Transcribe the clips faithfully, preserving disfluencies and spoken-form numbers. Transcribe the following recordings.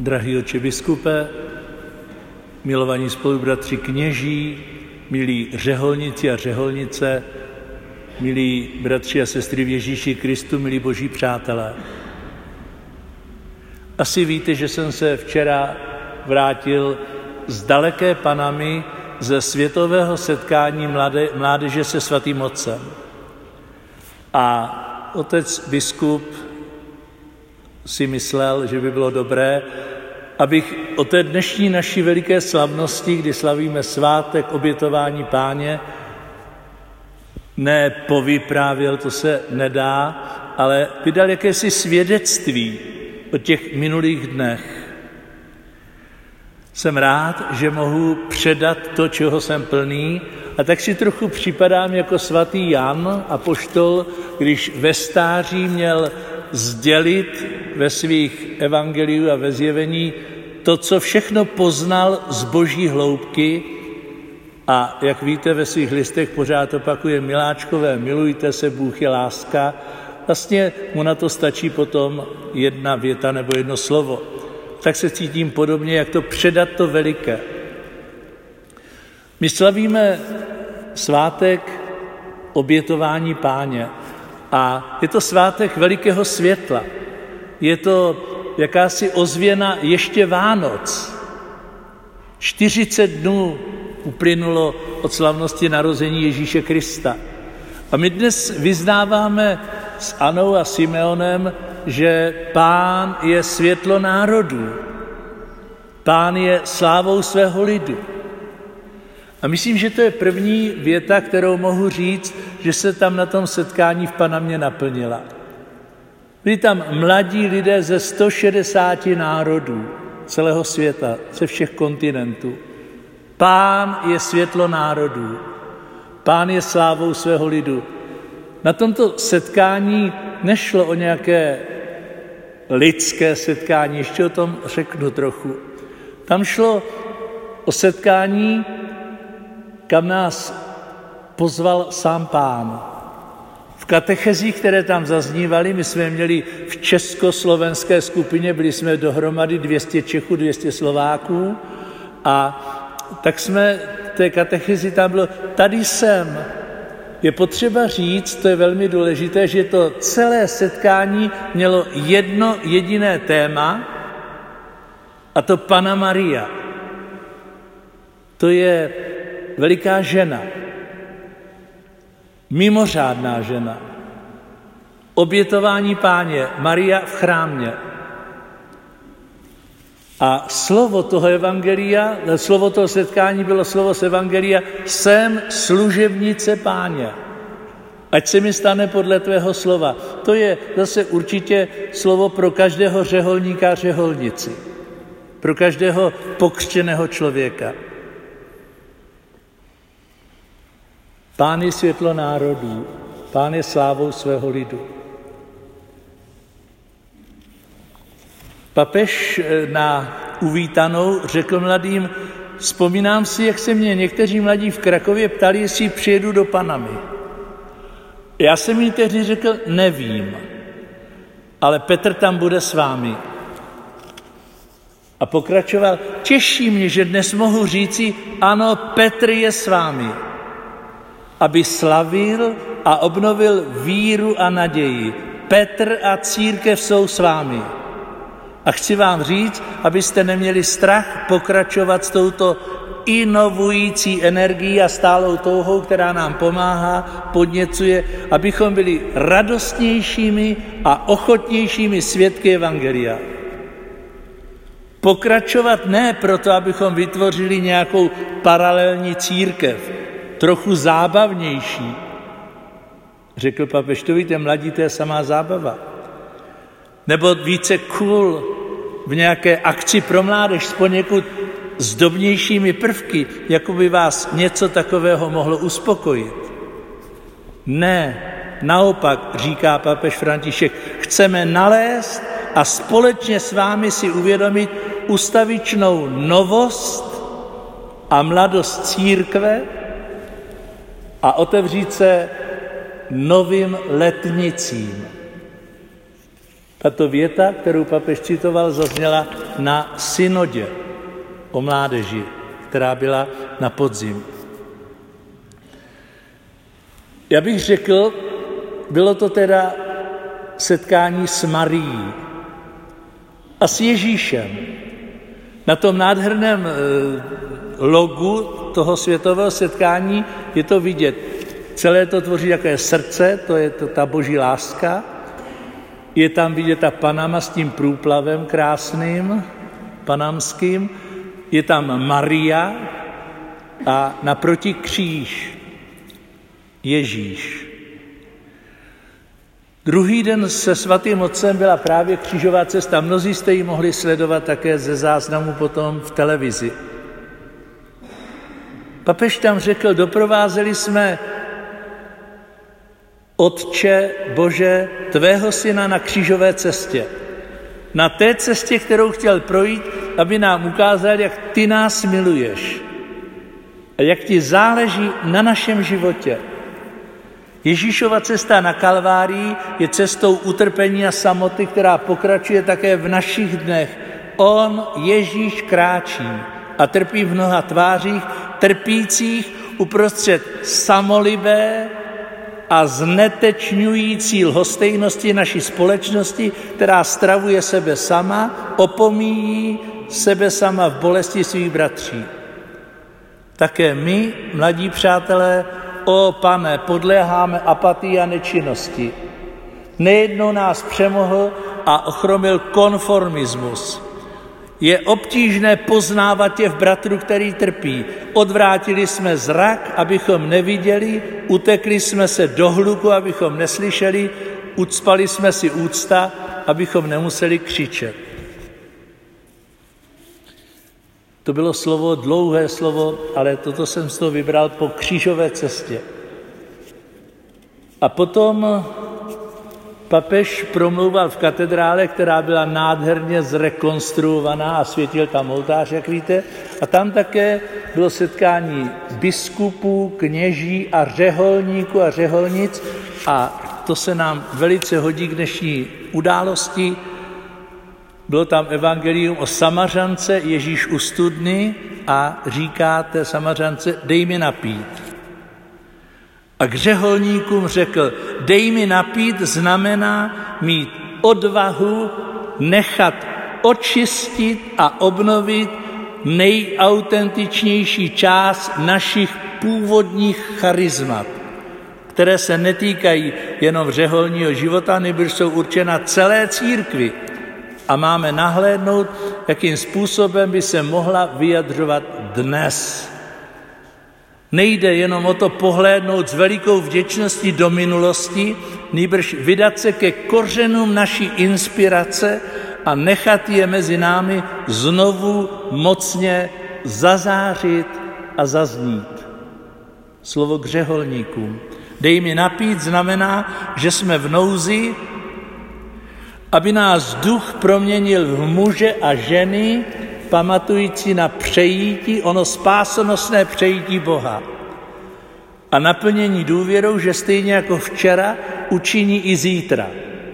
Drahý otče biskupe, milovaní spolubratři kněží, milí řeholníci a řeholnice, milí bratři a sestry v Ježíši Kristu, milí boží přátelé. Asi víte, že jsem se včera vrátil z daleké Panamy ze světového setkání mladé, mládeže se svatým otcem. A otec biskup si myslel, že by bylo dobré, abych o té dnešní naší veliké slavnosti, kdy slavíme svátek obětování Páně, ne povyprávěl, to se nedá, ale vydal jakési svědectví o těch minulých dnech. Jsem rád, že mohu předat to, čeho jsem plný, a tak si trochu připadám jako svatý Jan apoštol, když ve stáří měl sdělit ve svých evangeliích a ve zjevení to, co všechno poznal z boží hloubky, a jak víte, ve svých listech pořád opakuje miláčkové, milujte se, Bůh je láska. Vlastně mu na to stačí potom jedna věta nebo jedno slovo. Tak se cítím podobně, jak to předat to veliké. My slavíme svátek obětování Páně a je to svátek velikého světla. Je to jakási ozvěna ještě Vánoc. čtyřicet dnů uplynulo od slavnosti narození Ježíše Krista. A my dnes vyznáváme s Anou a Simeonem, že Pán je světlo národů. Pán je slávou svého lidu. A myslím, že to je první věta, kterou mohu říct, že se tam na tom setkání v Panamě naplnila. Byli tam mladí lidé ze sto šedesáti národů celého světa, ze všech kontinentů. Pán je světlo národů. Pán je slávou svého lidu. Na tomto setkání nešlo o nějaké lidské setkání, ještě o tom řeknu trochu. Tam šlo o setkání, kam nás pozval sám Pán. V katechezích, které tam zaznívaly, my jsme měli v československé skupině, byli jsme dohromady dvě stě Čechů, dvě stě Slováků, a tak jsme té katechezi tam bylo, tady jsem. Je potřeba říct, to je velmi důležité, že to celé setkání mělo jedno jediné téma, a to Panna Maria. To je veliká žena, mimořádná žena. Obětování Páně, Maria v chrámě. A slovo toho evangelia, slovo toho setkání bylo slovo z evangelia, jsem služebnice Páně. Ať se mi stane podle tvého slova. To je zase určitě slovo pro každého řeholníka a řeholnici. Pro každého pokřtěného člověka. Pán je světlo národů. Pán je slávou svého lidu. Papež na uvítanou řekl mladým, vzpomínám si, jak se mě někteří mladí v Krakově ptali, jestli přijedu do Panamy. Já jsem jim tehdy řekl, nevím, ale Petr tam bude s vámi. A pokračoval, těší mě, že dnes mohu říci, ano, Petr je s vámi, aby slavil a obnovil víru a naději. Petr a církev jsou s vámi. A chci vám říct, abyste neměli strach pokračovat s touto inovující energií a stálou touhou, která nám pomáhá, podněcuje, abychom byli radostnějšími a ochotnějšími svědky evangelia. Pokračovat ne proto, abychom vytvořili nějakou paralelní církev, trochu zábavnější. Řekl papež, to víte, mladí, to je samá zábava. Nebo více cool v nějaké akci pro mládež s poněkud zdobnějšími prvky, jako by vás něco takového mohlo uspokojit. Ne, naopak, říká papež František, chceme nalézt a společně s vámi si uvědomit ustavičnou novost a mladost církve a otevřít se novým letnicím. Tato věta, kterou papež citoval, zazněla na synodě o mládeži, která byla na podzim. Já bych řekl, bylo to teda setkání s Marií a s Ježíšem. Na tom nádherném logu toho světového setkání je to vidět. Celé to tvoří takové srdce, to je to ta boží láska. Je tam vidět ta Panama s tím průplavem krásným, panamským. Je tam Maria a naproti kříž Ježíš. Druhý den se svatým otcem byla právě křížová cesta. Mnozí jste ji mohli sledovat také ze záznamu potom v televizi. Papež tam řekl, doprovázeli jsme Otče Bože, tvého syna na křížové cestě. Na té cestě, kterou chtěl projít, aby nám ukázal, jak ty nás miluješ a jak ti záleží na našem životě. Ježíšova cesta na Kalvárii je cestou utrpení a samoty, která pokračuje také v našich dnech. On, Ježíš, kráčí a trpí v mnoha tvářích, trpících uprostřed samolibé a znetečňující lhostejnosti naší společnosti, která stravuje sebe sama, opomíjí sebe sama v bolesti svých bratří. Také my, mladí přátelé, o Pane, podléháme apatii a nečinnosti. Nejednou nás přemohl a ochromil konformismus. Je obtížné poznávat těch bratrů, který trpí. Odvrátili jsme zrak, abychom neviděli, utekli jsme se do hluku, abychom neslyšeli, ucpali jsme si ústa, abychom nemuseli křičet. To bylo slovo, dlouhé slovo, ale toto jsem z toho vybral po křížové cestě. A potom papež promlouval v katedrále, která byla nádherně zrekonstruovaná a světil tam oltář, jak víte. A tam také bylo setkání biskupů, kněží a řeholníků a řeholnic. A to se nám velice hodí k dnešní události. Bylo tam evangelium o Samařance, Ježíš u studny a říká té Samařance, dej mi napít. A k řeholníkům řekl, dej mi napít znamená mít odvahu nechat očistit a obnovit nejautentičnější část našich původních charizmat, které se netýkají jenom řeholního života, nýbrž jsou určena celé církvi. A máme nahlédnout, jakým způsobem by se mohla vyjadřovat dnes. Nejde jenom o to pohlédnout s velikou vděčností do minulosti, nýbrž vydat se ke kořenům naší inspirace a nechat je mezi námi znovu mocně zazářit a zaznít. Slovo k řeholníkům. Dej mi napít znamená, že jsme v nouzi, aby nás duch proměnil v muže a ženy, pamatující na přejítí, ono spásonosné přejítí Boha. A naplnění důvěrou, že stejně jako včera učiní i zítra.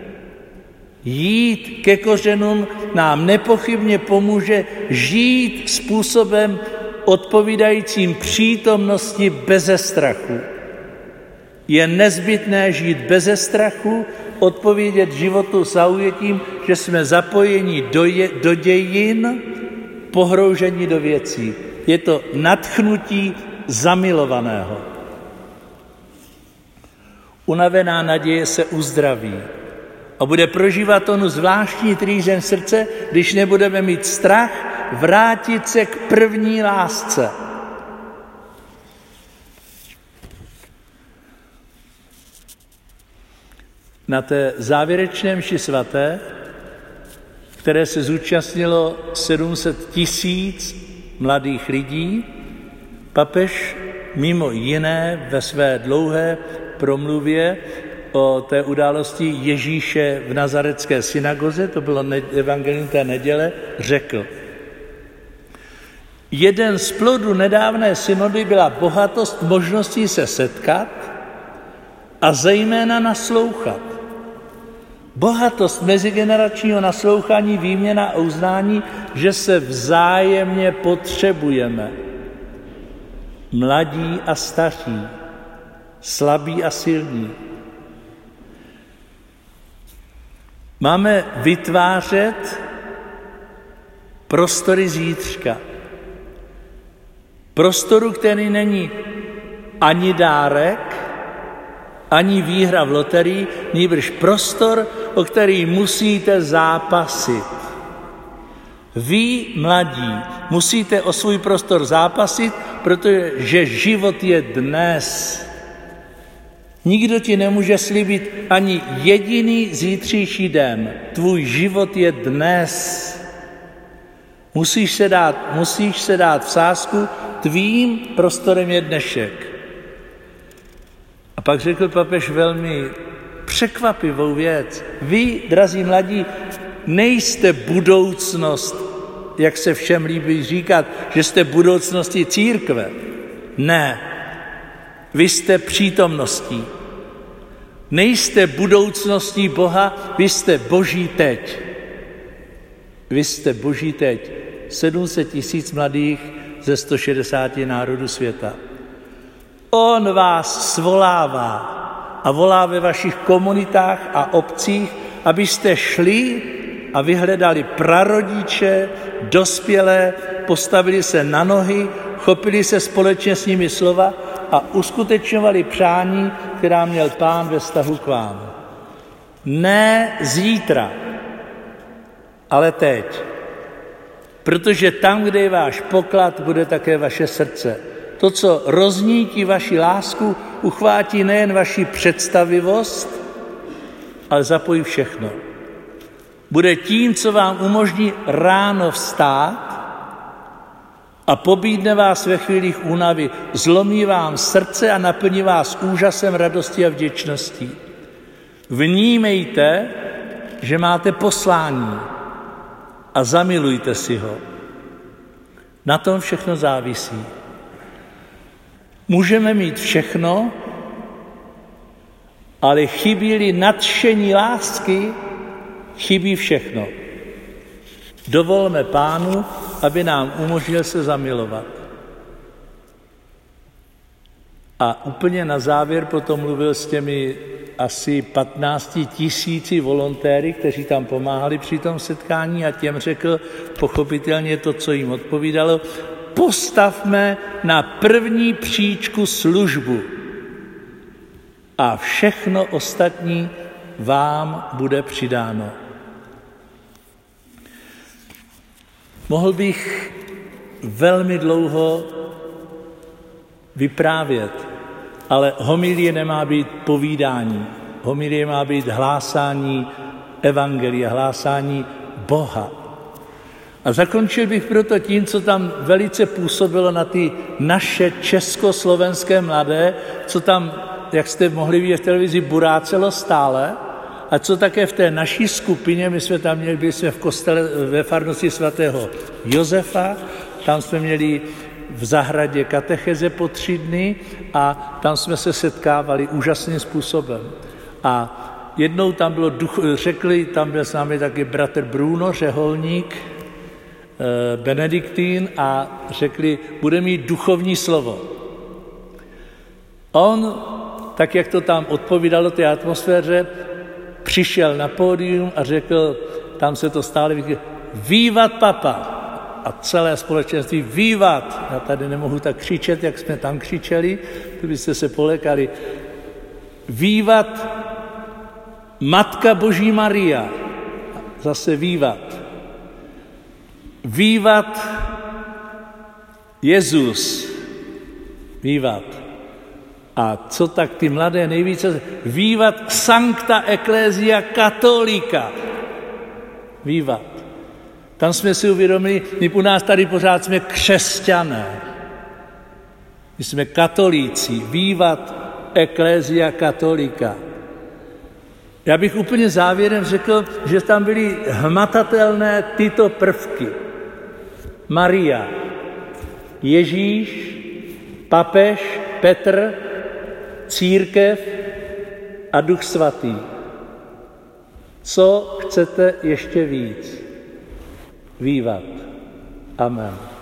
Jít ke kořenům nám nepochybně pomůže žít způsobem odpovídajícím přítomnosti beze strachu. Je nezbytné žít beze strachu, odpovědět životu zaujetím, že jsme zapojeni do, je, do dějin, pohroužení do věcí. Je to nadchnutí zamilovaného. Unavená naděje se uzdraví a bude prožívat onu zvláštní trýzeň srdce, když nebudeme mít strach vrátit se k první lásce. Na té závěrečné mši svaté, které se zúčastnilo sedm set tisíc mladých lidí, papež mimo jiné ve své dlouhé promluvě o té události Ježíše v nazaretské synagoze, to bylo evangelium té neděle, řekl: jeden z plodů nedávné synody byla bohatost možností se setkat a zejména naslouchat. Bohatost mezigeneračního naslouchání, výměna a uznání, že se vzájemně potřebujeme. Mladí a staří, slabí a silní. Máme vytvářet prostory zítřka. Prostoru, který není ani dárek, ani výhra v loterii, nýbrž prostor, o který musíte zápasit. Vy, mladí, musíte o svůj prostor zápasit, protože život je dnes. Nikdo ti nemůže slíbit ani jediný zítřejší den. Tvůj život je dnes. Musíš se dát, musíš se dát v sázku, tvým prostorem je dnešek. A pak řekl papež velmi překvapivou věc. Vy, drazí mladí, nejste budoucnost, jak se všem líbí říkat, že jste budoucností církve. Ne, vy jste přítomností. Nejste budoucností Boha, vy jste Boží teď. Vy jste Boží teď. sedm set tisíc mladých ze sto šedesáti národů světa. On vás svolává a volá ve vašich komunitách a obcích, abyste šli a vyhledali prarodiče, dospělé, postavili se na nohy, chopili se společně s nimi slova a uskutečňovali přání, která měl Pán ve vztahu k vám. Ne zítra, ale teď. Protože tam, kde je váš poklad, bude také vaše srdce. To, co roznítí vaši lásku, uchvátí nejen vaši představivost, ale zapojí všechno. Bude tím, co vám umožní ráno vstát a pobídne vás ve chvílích únavy, zlomí vám srdce a naplní vás úžasem, radostí a vděčností. Vnímejte, že máte poslání a zamilujte si ho. Na tom všechno závisí. Můžeme mít všechno, ale chybí-li nadšení lásky, chybí všechno. Dovolme Pánu, aby nám umožnil se zamilovat. A úplně na závěr potom mluvil s těmi asi patnácti tisíci volontéry, kteří tam pomáhali při tom setkání a těm řekl pochopitelně to, co jim odpovídalo. Postavme na první příčku službu a všechno ostatní vám bude přidáno. Mohl bych velmi dlouho vyprávět, ale homilie nemá být povídání. Homilie má být hlásání evangelia, hlásání Boha. A zakončil bych proto tím, co tam velice působilo na ty naše československé mladé, co tam, jak jste mohli vidět v televizi, burácelo stále, a co také v té naší skupině, my jsme tam měli, byli jsme v kostele ve farnosti svatého Josefa, tam jsme měli v zahradě katecheze po tři dny a tam jsme se setkávali úžasným způsobem. A jednou tam bylo, duch, řekli, tam byl s námi taky bratr Bruno, řeholník, benediktín, a řekli, bude mít duchovní slovo. On, tak jak to tam odpovídalo té atmosféře, přišel na pódium a řekl, tam se to stále vykrylo, vývat papa. A celé společenství vývat. Já tady nemohu tak křičet, jak jsme tam křičeli, to byste se polekali. Vývat Matka Boží Maria. Zase vývat. Vývat Jezus. Vývat. A co tak ty mladé nejvíce? Vývat Sancta Ecclesia Catholica. Vývat. Tam jsme si uvědomili, my u nás tady pořád jsme křesťané. My jsme katolíci. Vývat Ecclesia Catholica. Já bych úplně závěrem řekl, že tam byly hmatatelné tyto prvky. Maria, Ježíš, papež, Petr, církev a Duch Svatý. Co chcete ještě víc? Vývat. Amen.